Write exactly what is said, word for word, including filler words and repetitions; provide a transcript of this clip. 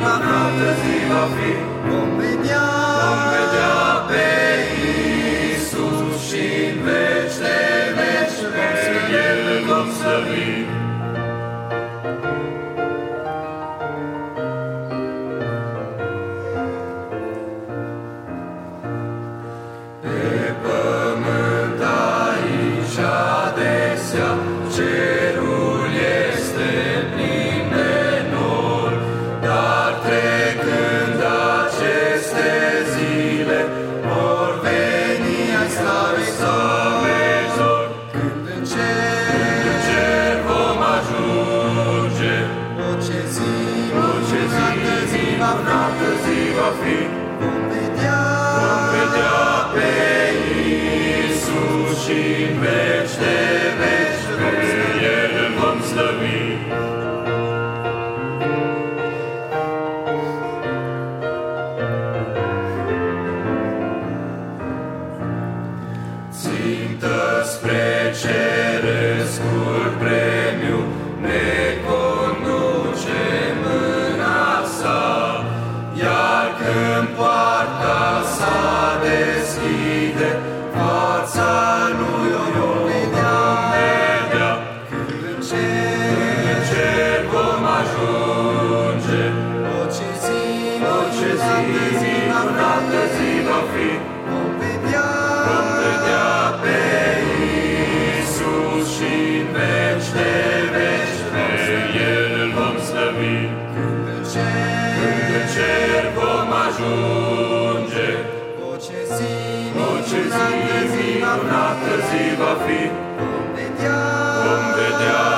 noapte zi va fi. Vom vedea, vom vedea pe Iisus și-n veci de veci pe El vom slăvi. Pe pământ aici adesea cerul este plin de nori, dar trecând aceste zile vor veni ai slavei zori. când în Când în cer, cer vom ajunge, orice zi, orice zi, zi va fi, noapte zi va fi. vom vedea, Vom vedea pe Iisus și-n veci de veci pe El îl vom slăvi. Țintă spre cerescul premiu ne conduce mâna sa, iar când poarta sa deschide, fața lui o vom vedea. când în Când în cer, cer vom ajunge, orice zi, orice zi, noapte zi va fi. vom vedea, Vom vedea pe Iisus și-n veci de veci pe El îl vom slăvi. când în cer, Când în cer vom ajunge, orice zi, orice zi, noapte zi va fi. vom vedea, Vom vedea